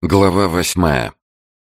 Глава 8.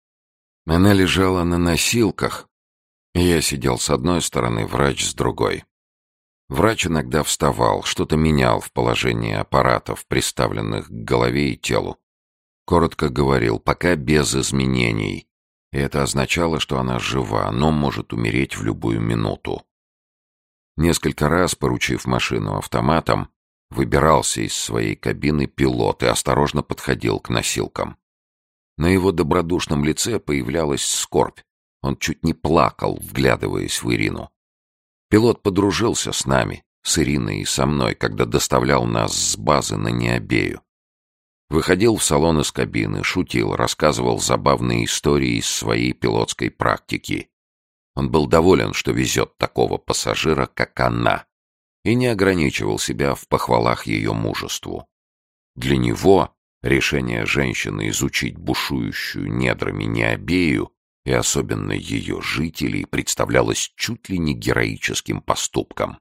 Она лежала на носилках, и я сидел с одной стороны, врач с другой. Врач иногда вставал, что-то менял в положении аппаратов, приставленных к голове и телу. Коротко говорил, пока без изменений. И это означало, что она жива, но может умереть в любую минуту. Несколько раз, поручив машину автоматом, выбирался из своей кабины пилот и осторожно подходил к носилкам. На его добродушном лице появлялась скорбь. Он чуть не плакал, вглядываясь в Ирину. Пилот подружился с нами, с Ириной и со мной, когда доставлял нас с базы на Ниобею. Выходил в салон из кабины, шутил, рассказывал забавные истории из своей пилотской практики. Он был доволен, что везет такого пассажира, как она, и не ограничивал себя в похвалах ее мужеству. Для него решение женщины изучить бушующую недрами Ниобею и особенно ее жителей представлялось чуть ли не героическим поступком.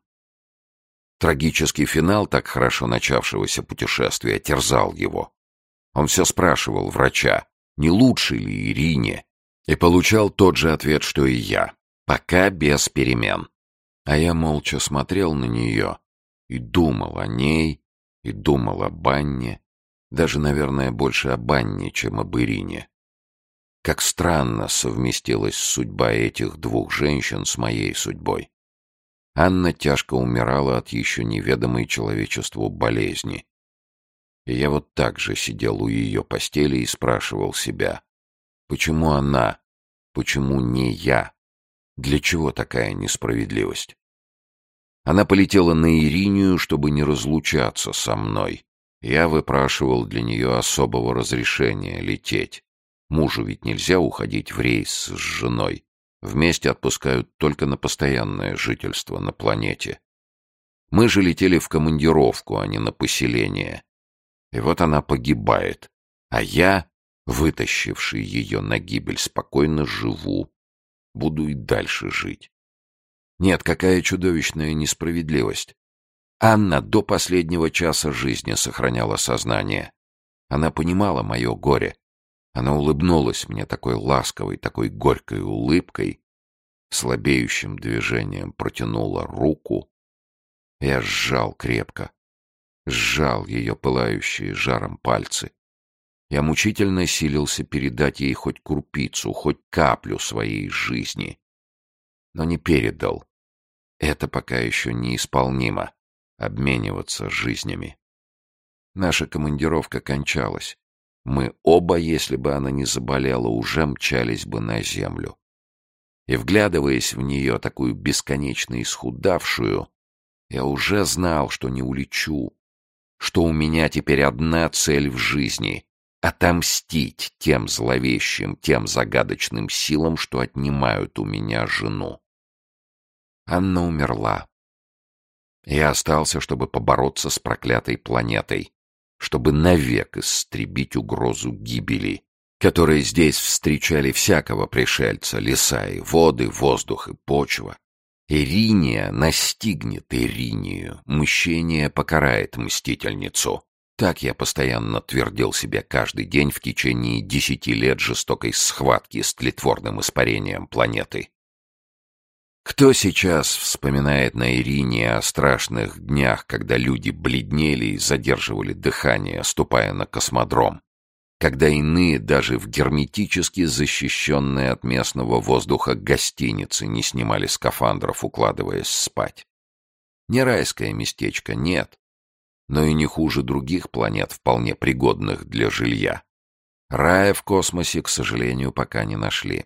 Трагический финал так хорошо начавшегося путешествия терзал его. Он все спрашивал врача, не лучше ли Ирине, и получал тот же ответ, что и я, пока без перемен. А я молча смотрел на нее и думал о ней, и думал об Анне, даже, наверное, больше об Анне, чем об Ирине. Как странно совместилась судьба этих двух женщин с моей судьбой. Анна тяжко умирала от еще неведомой человечеству болезни. И я вот так же сидел у ее постели и спрашивал себя, почему она, почему не я? Для чего такая несправедливость? Она полетела на Иринию, чтобы не разлучаться со мной. Я выпрашивал для нее особого разрешения лететь. Мужу ведь нельзя уходить в рейс с женой. Вместе отпускают только на постоянное жительство на планете. Мы же летели в командировку, а не на поселение. И вот она погибает. А я, вытащивший ее на гибель, спокойно живу. Буду и дальше жить. Нет, какая чудовищная несправедливость. Анна до последнего часа жизни сохраняла сознание. Она понимала мое горе. Она улыбнулась мне такой ласковой, такой горькой улыбкой, слабеющим движением протянула руку. Я сжал крепко, сжал ее пылающие жаром пальцы. Я мучительно силился передать ей хоть крупицу, хоть каплю своей жизни. Но не передал. Это пока еще неисполнимо. Обмениваться жизнями. Наша командировка кончалась. Мы оба, если бы она не заболела, уже мчались бы на землю. И, вглядываясь в нее, такую бесконечно исхудавшую, я уже знал, что не улечу, что у меня теперь одна цель в жизни — отомстить тем зловещим, тем загадочным силам, что отнимают у меня жену. Анна умерла. Я остался, чтобы побороться с проклятой планетой, чтобы навек истребить угрозу гибели, которые здесь встречали всякого пришельца, леса и воды, воздух и почва. Ириния настигнет Иринию, мщение покарает мстительницу. Так я постоянно твердил себе каждый день в течение 10 лет жестокой схватки с тлетворным испарением планеты. Кто сейчас вспоминает на Ирине о страшных днях, когда люди бледнели и задерживали дыхание, ступая на космодром? Когда иные даже в герметически защищенные от местного воздуха гостиницы не снимали скафандров, укладываясь спать? Не райское местечко, нет, но и не хуже других планет, вполне пригодных для жилья. Рая в космосе, к сожалению, пока не нашли.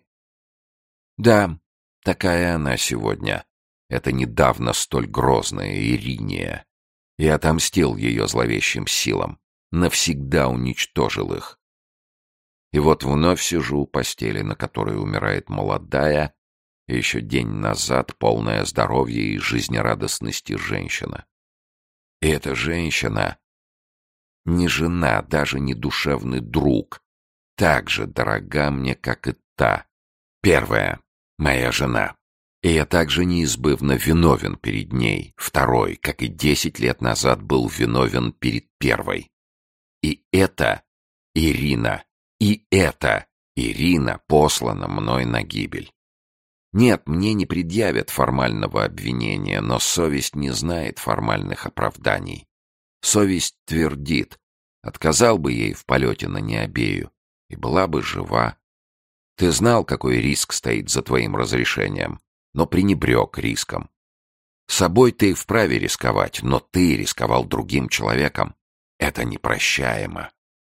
Да, такая она сегодня. Это недавно столь грозная Ириния. И отомстил ее зловещим силам. Навсегда уничтожил их. И вот вновь сижу у постели, на которой умирает молодая, еще день назад полная здоровья и жизнерадостности женщина. И эта женщина не жена, даже не душевный друг, так же дорога мне, как и та, первая, моя жена. И я также неизбывно виновен перед ней, второй, как и 10 лет назад был виновен перед первой. И это Ирина, И это Ирина послана мной на гибель. Нет, мне не предъявят формального обвинения, но совесть не знает формальных оправданий. Совесть твердит: отказал бы ей в полете на Необею, и была бы жива. Ты знал, какой риск стоит за твоим разрешением, но пренебрег риском. Собой ты вправе рисковать, но ты рисковал другим человеком. Это непрощаемо.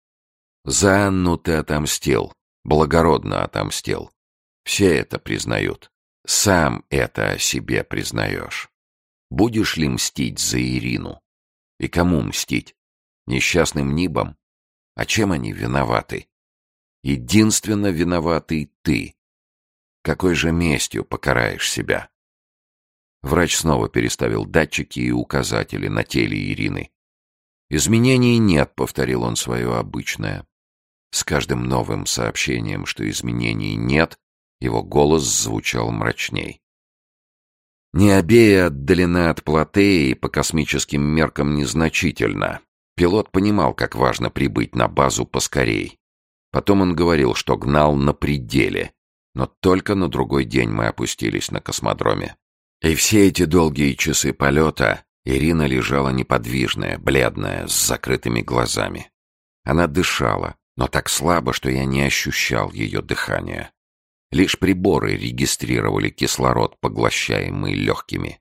За Анну ты отомстил, благородно отомстил. Все это признают. Сам это о себе признаешь. Будешь ли мстить за Ирину? И кому мстить? Несчастным Нибам? А чем они виноваты? Единственно виноватый ты. Какой же местью покараешь себя? Врач снова переставил датчики и указатели на теле Ирины. «Изменений нет», — повторил он свое обычное. С каждым новым сообщением, что изменений нет, его голос звучал мрачней. Необея отдалена от Платеи и по космическим меркам незначительно. Пилот понимал, как важно прибыть на базу поскорей. Потом он говорил, что гнал на пределе, но только на другой день мы опустились на космодроме. И все эти долгие часы полета Ирина лежала неподвижная, бледная, с закрытыми глазами. Она дышала, но так слабо, что я не ощущал ее дыхания. Лишь приборы регистрировали кислород, поглощаемый легкими.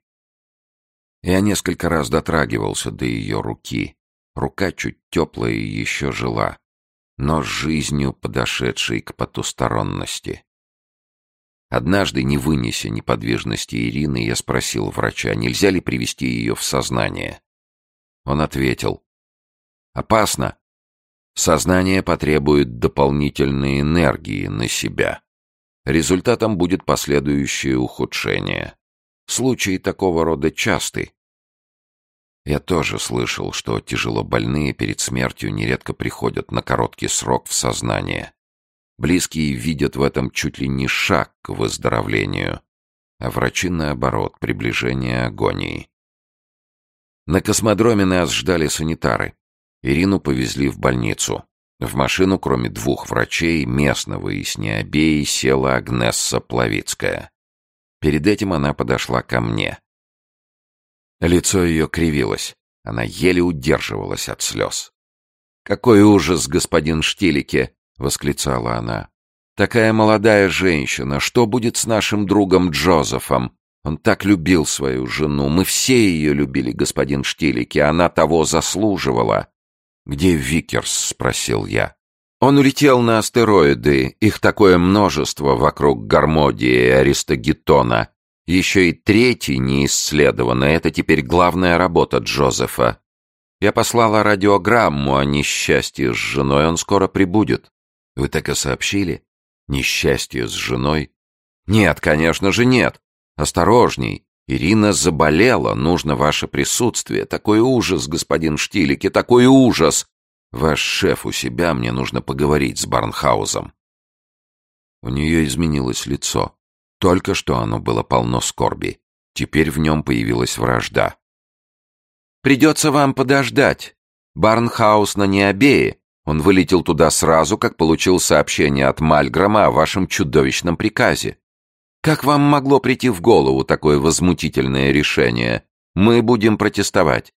Я несколько раз дотрагивался до ее руки. Рука чуть теплая и еще жила, но с жизнью подошедшей к потусторонности. Однажды, не вынеся неподвижности Ирины, я спросил врача, нельзя ли привести ее в сознание. Он ответил: «Опасно. Сознание потребует дополнительной энергии на себя. Результатом будет последующее ухудшение. Случаи такого рода часты». Я тоже слышал, что тяжело больные перед смертью нередко приходят на короткий срок в сознание. Близкие видят в этом чуть ли не шаг к выздоровлению, а врачи, наоборот, приближение агонии. На космодроме нас ждали санитары. Ирину повезли в больницу. В машину, кроме двух врачей, местного и с Необеи, села Агнесса Плавицкая. Перед этим она подошла ко мне. Лицо ее кривилось. Она еле удерживалась от слез. «Какой ужас, господин Штилике!» — восклицала она. «Такая молодая женщина! Что будет с нашим другом Джозефом? Он так любил свою жену. Мы все ее любили, господин Штилике. Она того заслуживала». «Где Викерс?» — спросил я. «Он улетел на астероиды. Их такое множество вокруг Гармодии и Аристогетона. Еще и третий не исследовано. Это теперь главная работа Джозефа. Я послала радиограмму о несчастье с женой. Он скоро прибудет». «Вы так и сообщили? Несчастье с женой?» «Нет, конечно же нет. Осторожней. Ирина заболела. Нужно ваше присутствие. Такой ужас, господин Штилике, такой ужас. Ваш шеф у себя, мне нужно поговорить с Барнхаузом». У нее изменилось лицо. Только что оно было полно скорби. Теперь в нем появилась вражда. «Придется вам подождать. Барнхаус на Необее. Он вылетел туда сразу, как получил сообщение от Мальгрома о вашем чудовищном приказе. Как вам могло прийти в голову такое возмутительное решение? Мы будем протестовать».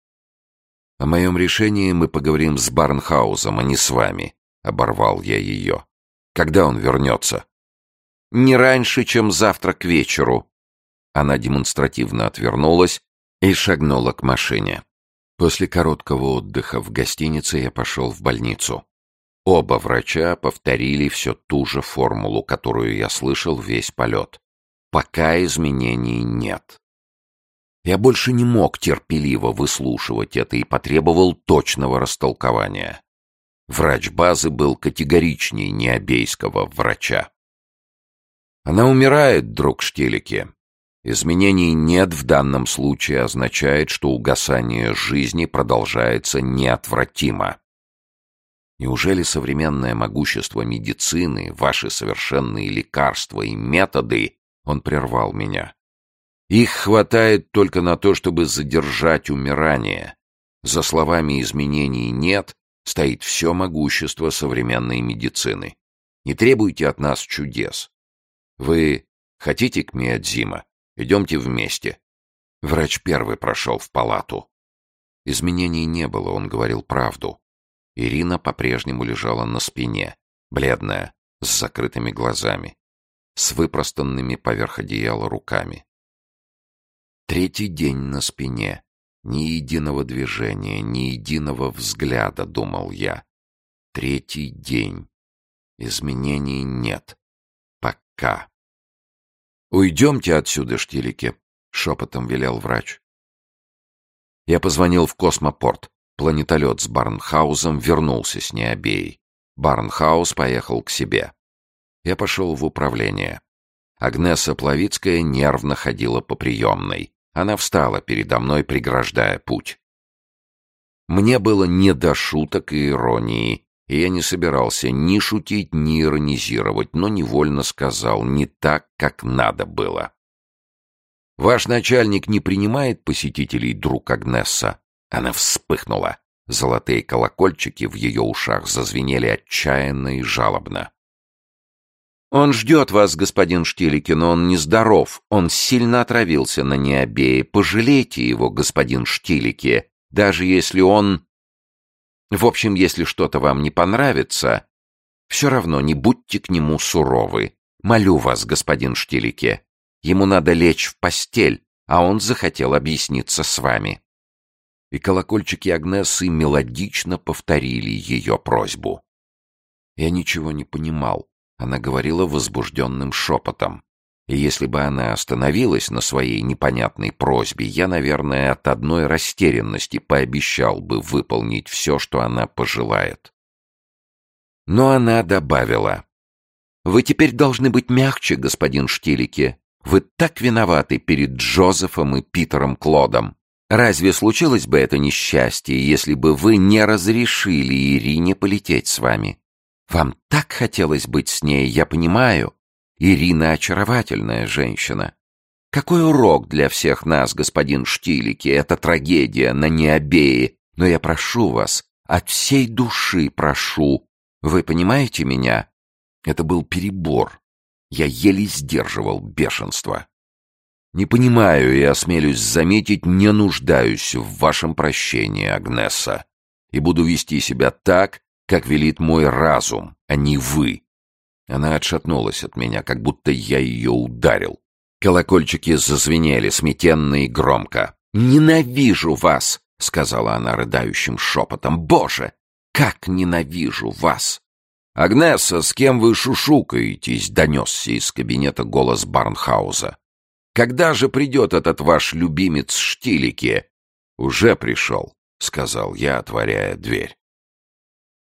«О моем решении мы поговорим с Барнхаузом, а не с вами», — оборвал я ее. «Когда он вернется?» «Не раньше, чем завтра к вечеру». Она демонстративно отвернулась и шагнула к машине. После короткого отдыха в гостинице я пошел в больницу. Оба врача повторили все ту же формулу, которую я слышал весь полет. Пока изменений нет. Я больше не мог терпеливо выслушивать это и потребовал точного растолкования. Врач базы был категоричней необейского врача. «Она умирает, друг Штилике. Изменений нет в данном случае означает, что угасание жизни продолжается неотвратимо. Неужели современное могущество медицины, ваши совершенные лекарства и методы...» Он прервал меня. «Их хватает только на то, чтобы задержать умирание. За словами изменений нет, стоит все могущество современной медицины. Не требуйте от нас чудес. Вы хотите к Миядзима? Идемте вместе». Врач первый прошел в палату. Изменений не было, он говорил правду. Ирина по-прежнему лежала на спине, бледная, с закрытыми глазами, с выпростанными поверх одеяла руками. Третий день на спине. Ни единого движения, ни единого взгляда, думал я. Третий день. Изменений нет. Пока. «Уйдемте отсюда, Штилике», — шепотом велел врач. Я позвонил в космопорт. Планетолет с Барнхаузом вернулся с Ниобеей. Барнхаус поехал к себе. Я пошел в управление. Агнеса Плавицкая нервно ходила по приемной. Она встала передо мной, преграждая путь. Мне было не до шуток и иронии, и я не собирался ни шутить, ни иронизировать, но невольно сказал не так, как надо было. «Ваш начальник не принимает посетителей, друг Агнесса?» Она вспыхнула. Золотые колокольчики в ее ушах зазвенели отчаянно и жалобно. «Он ждет вас, господин Штилике, но он нездоров. Он сильно отравился на Ниобее. Пожалейте его, господин Штилике, даже если он... В общем, если что-то вам не понравится, все равно не будьте к нему суровы. Молю вас, господин Штилике. Ему надо лечь в постель, а он захотел объясниться с вами». И колокольчики Агнессы мелодично повторили ее просьбу. Я ничего не понимал. Она говорила возбужденным шепотом. И если бы она остановилась на своей непонятной просьбе, я, наверное, от одной растерянности пообещал бы выполнить все, что она пожелает. Но она добавила: «Вы теперь должны быть мягче, господин Штилике. Вы так виноваты перед Джозефом и Питером Клодом. Разве случилось бы это несчастье, если бы вы не разрешили Ирине полететь с вами? Вам так хотелось быть с ней, я понимаю. Ирина очаровательная женщина. Какой урок для всех нас, господин Штилике, эта трагедия на Ниобее. Но я прошу вас, от всей души прошу. Вы понимаете меня?» Это был перебор. Я еле сдерживал бешенство. «Не понимаю и, осмелюсь заметить, не нуждаюсь в вашем прощении, Агнесса, и буду вести себя так, как велит мой разум, а не вы». Она отшатнулась от меня, как будто я ее ударил. Колокольчики зазвенели сметенно и громко. «Ненавижу вас!» — сказала она рыдающим шепотом. «Боже, как ненавижу вас!» «Агнесса, с кем вы шушукаетесь?» — донесся из кабинета голос Барнхауза. «Когда же придет этот ваш любимец Штилике?» «Уже пришел», — сказал я, отворяя дверь.